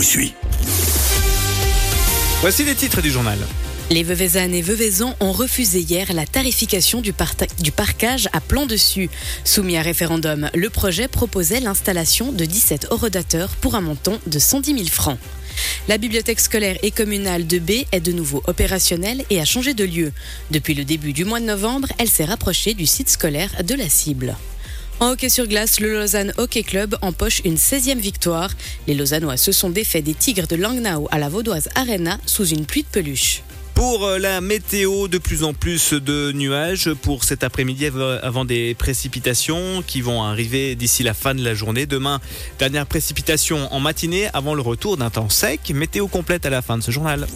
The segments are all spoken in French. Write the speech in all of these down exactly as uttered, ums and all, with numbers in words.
suis. Voici les titres du journal. Les Veuvaisannes et Veuvaisans ont refusé hier la tarification du, parta- du parquage à Plan-Dessus. Soumis à référendum, le projet proposait l'installation de dix-sept horodateurs pour un montant de cent dix mille francs. La bibliothèque scolaire et communale de B est de nouveau opérationnelle et a changé de lieu. Depuis le début du mois de novembre, elle s'est rapprochée du site scolaire de la cible. En hockey sur glace, le Lausanne Hockey Club empoche une seizième victoire. Les Lausannois se sont défaits des Tigres de Langnau à la Vaudoise Arena sous une pluie de peluche. Pour la météo, de plus en plus de nuages pour cet après-midi avant des précipitations qui vont arriver d'ici la fin de la journée. Demain, dernière précipitation en matinée avant le retour d'un temps sec. Météo complète à la fin de ce journal.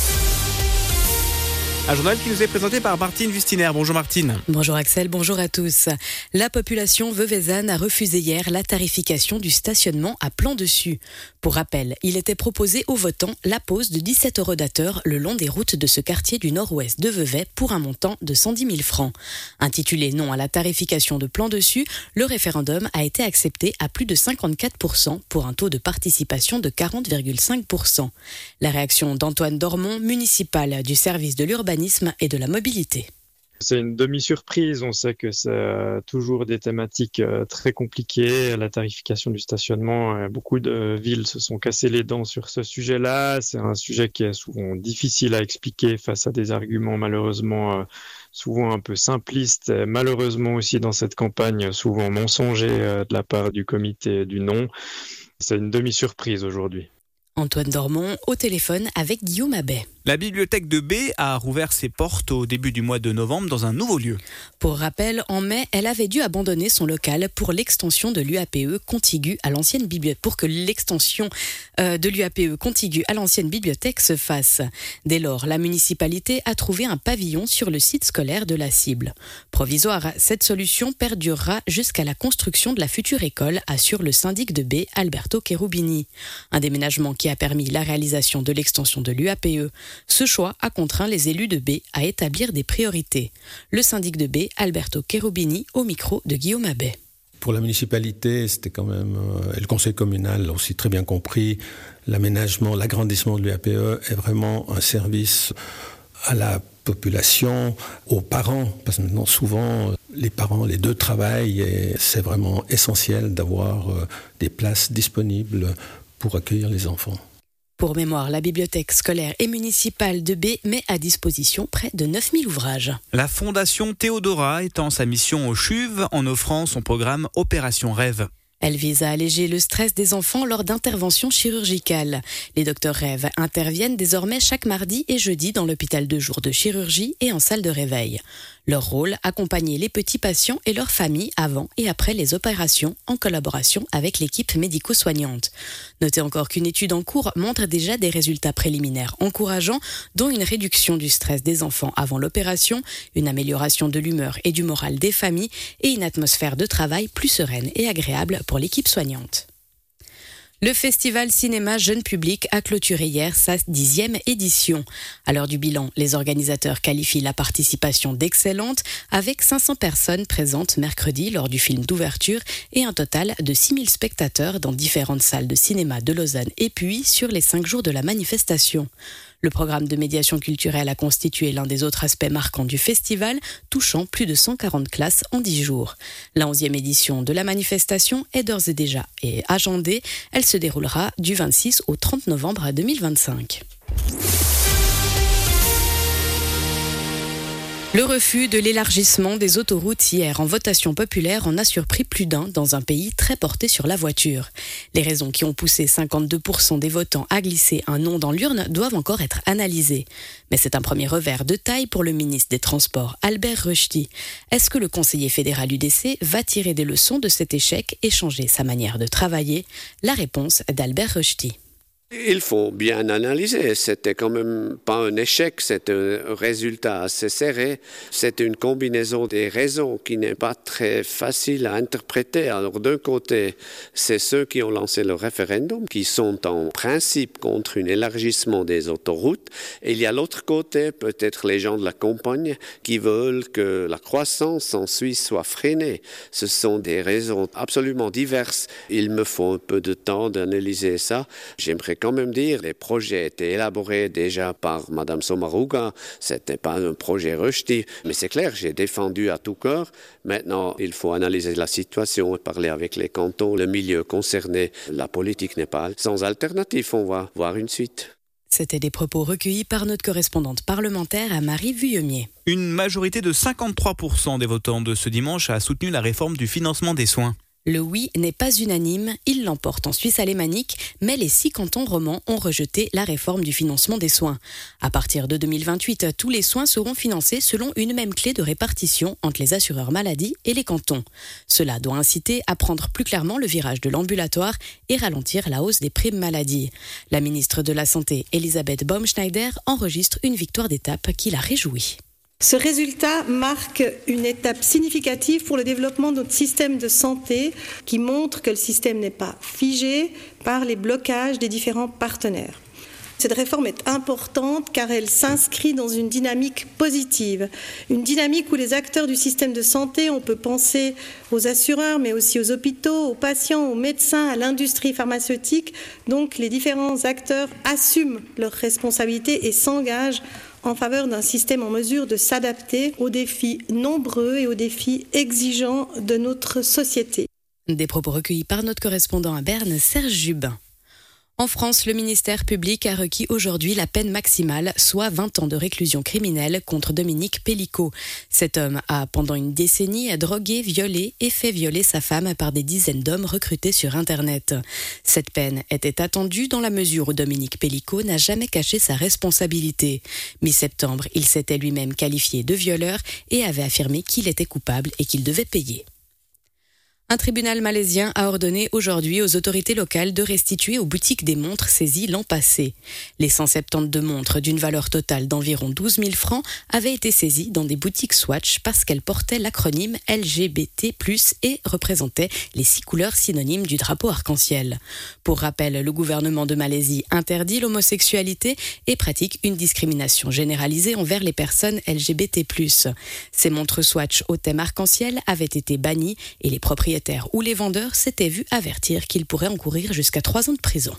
Un journal qui nous est présenté par Martine Wustiner. Bonjour Martine. Bonjour Axel, bonjour à tous. La population veuvaisanne a refusé hier la tarification du stationnement à Plan-Dessus. Pour rappel, il était proposé aux votants la pose de dix-sept horodateurs le long des routes de ce quartier du nord-ouest de Vevey pour un montant de cent dix mille francs. Intitulé non à la tarification de Plan-Dessus, le référendum a été accepté à plus de cinquante-quatre pour cent pour un taux de participation de quarante virgule cinq pour cent. La réaction d'Antoine Dormont, municipal du service de l'urbanisme et de la mobilité. C'est une demi-surprise, on sait que c'est toujours des thématiques très compliquées, la tarification du stationnement, beaucoup de villes se sont cassées les dents sur ce sujet-là, c'est un sujet qui est souvent difficile à expliquer face à des arguments malheureusement souvent un peu simplistes, et malheureusement aussi dans cette campagne souvent mensongers de la part du comité du non. C'est une demi-surprise aujourd'hui. Antoine Dormont au téléphone avec Guillaume Abbet. La bibliothèque de B a rouvert ses portes au début du mois de novembre dans un nouveau lieu. Pour rappel, en mai, elle avait dû abandonner son local pour l'extension de l'U A P E contiguë à l'ancienne bibliothèque, pour que l'extension euh, de l'U A P E contiguë à l'ancienne bibliothèque se fasse. Dès lors, la municipalité a trouvé un pavillon sur le site scolaire de la cible. Provisoire, cette solution perdurera jusqu'à la construction de la future école, assure le syndic de B, Alberto Cherubini. Un déménagement qui a permis la réalisation de l'extension de l'U A P E. Ce choix a contraint les élus de B à établir des priorités. Le syndic de B, Alberto Cherubini, au micro de Guillaume Abbet. Pour la municipalité, c'était quand même, euh, et le conseil communal a aussi très bien compris, l'aménagement, l'agrandissement de l'U A P E est vraiment un service à la population, aux parents, parce que maintenant souvent les parents, les deux travaillent et c'est vraiment essentiel d'avoir euh, des places disponibles pour accueillir les enfants. Pour mémoire, la bibliothèque scolaire et municipale de B met à disposition près de neuf mille ouvrages. La Fondation Théodora étend sa mission aux C H U V en offrant son programme Opération Rêve. Elle vise à alléger le stress des enfants lors d'interventions chirurgicales. Les docteurs Rêve interviennent désormais chaque mardi et jeudi dans l'hôpital de jour de chirurgie et en salle de réveil. Leur rôle, accompagner les petits patients et leurs familles avant et après les opérations en collaboration avec l'équipe médico-soignante. Notez encore qu'une étude en cours montre déjà des résultats préliminaires encourageants, dont une réduction du stress des enfants avant l'opération, une amélioration de l'humeur et du moral des familles et une atmosphère de travail plus sereine et agréable pour l'équipe soignante. Le festival cinéma jeune public a clôturé hier sa dixième édition. À l'heure du bilan, les organisateurs qualifient la participation d'excellente avec cinq cents personnes présentes mercredi lors du film d'ouverture et un total de six mille spectateurs dans différentes salles de cinéma de Lausanne et Puy sur les cinq jours de la manifestation. Le programme de médiation culturelle a constitué l'un des autres aspects marquants du festival, touchant plus de cent quarante classes en dix jours. La onzième édition de la manifestation est d'ores et déjà agendée. Elle se déroulera du vingt-six au trente novembre deux mille vingt-cinq. Le refus de l'élargissement des autoroutes hier en votation populaire en a surpris plus d'un dans un pays très porté sur la voiture. Les raisons qui ont poussé cinquante-deux pour cent des votants à glisser un non dans l'urne doivent encore être analysées. Mais c'est un premier revers de taille pour le ministre des Transports, Albert Rösti. Est-ce que le conseiller fédéral U D C va tirer des leçons de cet échec et changer sa manière de travailler ? La réponse d'Albert Rösti. Il faut bien analyser. C'était quand même pas un échec, c'est un résultat assez serré. C'est une combinaison des raisons qui n'est pas très facile à interpréter. Alors d'un côté, c'est ceux qui ont lancé le référendum, qui sont en principe contre un élargissement des autoroutes. Et il y a l'autre côté, peut-être les gens de la campagne, qui veulent que la croissance en Suisse soit freinée. Ce sont des raisons absolument diverses. Il me faut un peu de temps d'analyser ça. J'aimerais quand même dire, les projets étaient élaborés déjà par Madame Sommaruga. C'était pas un projet rejeté, mais c'est clair, j'ai défendu à tout cœur. Maintenant, il faut analyser la situation, parler avec les cantons, le milieu concerné. La politique n'est pas sans alternative. On va voir une suite. C'était des propos recueillis par notre correspondante parlementaire à Marie Vuillemier. Une majorité de cinquante-trois pour cent des votants de ce dimanche a soutenu la réforme du financement des soins. Le oui n'est pas unanime, il l'emporte en Suisse alémanique, mais les six cantons romans ont rejeté la réforme du financement des soins. À partir de deux mille vingt-huit, tous les soins seront financés selon une même clé de répartition entre les assureurs maladie et les cantons. Cela doit inciter à prendre plus clairement le virage de l'ambulatoire et ralentir la hausse des primes maladie. La ministre de la Santé, Elisabeth Baumschneider, enregistre une victoire d'étape qui la réjouit. Ce résultat marque une étape significative pour le développement de notre système de santé qui montre que le système n'est pas figé par les blocages des différents partenaires. Cette réforme est importante car elle s'inscrit dans une dynamique positive, une dynamique où les acteurs du système de santé, on peut penser aux assureurs mais aussi aux hôpitaux, aux patients, aux médecins, à l'industrie pharmaceutique. Donc les différents acteurs assument leurs responsabilités et s'engagent en faveur d'un système en mesure de s'adapter aux défis nombreux et aux défis exigeants de notre société. Des propos recueillis par notre correspondant à Berne, Serge Jubin. En France, le ministère public a requis aujourd'hui la peine maximale, soit vingt ans de réclusion criminelle contre Dominique Pellicot. Cet homme a, pendant une décennie, drogué, violé et fait violer sa femme par des dizaines d'hommes recrutés sur Internet. Cette peine était attendue dans la mesure où Dominique Pellicot n'a jamais caché sa responsabilité. Mi-septembre, il s'était lui-même qualifié de violeur et avait affirmé qu'il était coupable et qu'il devait payer. Un tribunal malaisien a ordonné aujourd'hui aux autorités locales de restituer aux boutiques des montres saisies l'an passé. Les cent soixante-douze montres d'une valeur totale d'environ douze mille francs avaient été saisies dans des boutiques Swatch parce qu'elles portaient l'acronyme L G B T plus, et représentaient les six couleurs synonymes du drapeau arc-en-ciel. Pour rappel, le gouvernement de Malaisie interdit l'homosexualité et pratique une discrimination généralisée envers les personnes L G B T plus. Ces montres Swatch au thème arc-en-ciel avaient été bannies et les propriétaires ou les vendeurs s'étaient vus avertir qu'ils pourraient encourir jusqu'à trois ans de prison.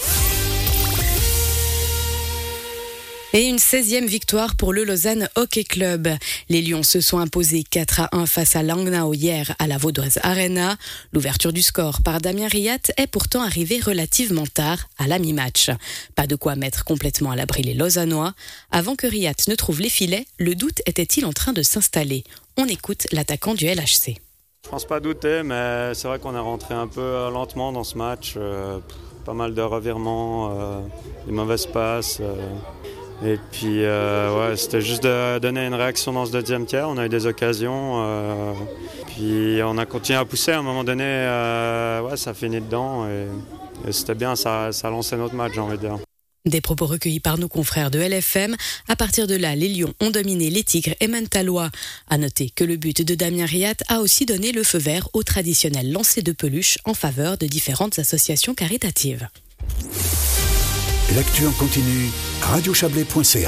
Et une seizième victoire pour le Lausanne Hockey Club. Les Lions se sont imposés quatre à un face à Langnau hier à la Vaudoise Arena. L'ouverture du score par Damien Riat est pourtant arrivée relativement tard, à la mi-match. Pas de quoi mettre complètement à l'abri les Lausannois. Avant que Riat ne trouve les filets, le doute était-il en train de s'installer ? On écoute l'attaquant du L H C. Je pense pas douter, mais c'est vrai qu'on est rentré un peu lentement dans ce match. Euh, pas mal de revirements, euh, des mauvaises passes. Euh, et puis, euh, ouais, c'était juste de donner une réaction dans ce deuxième tiers. On a eu des occasions. Euh, puis, on a continué à pousser. À un moment donné, euh, ouais, ça finit dedans. Et, et c'était bien, ça, ça a lancé notre match, j'ai envie de dire. Des propos recueillis par nos confrères de L F M. À partir de là, les Lions ont dominé les Tigres et Mentalois. À noter que le but de Damien Riat a aussi donné le feu vert au traditionnel lancer de peluche en faveur de différentes associations caritatives. L'actu en continu, radio chablais point c a.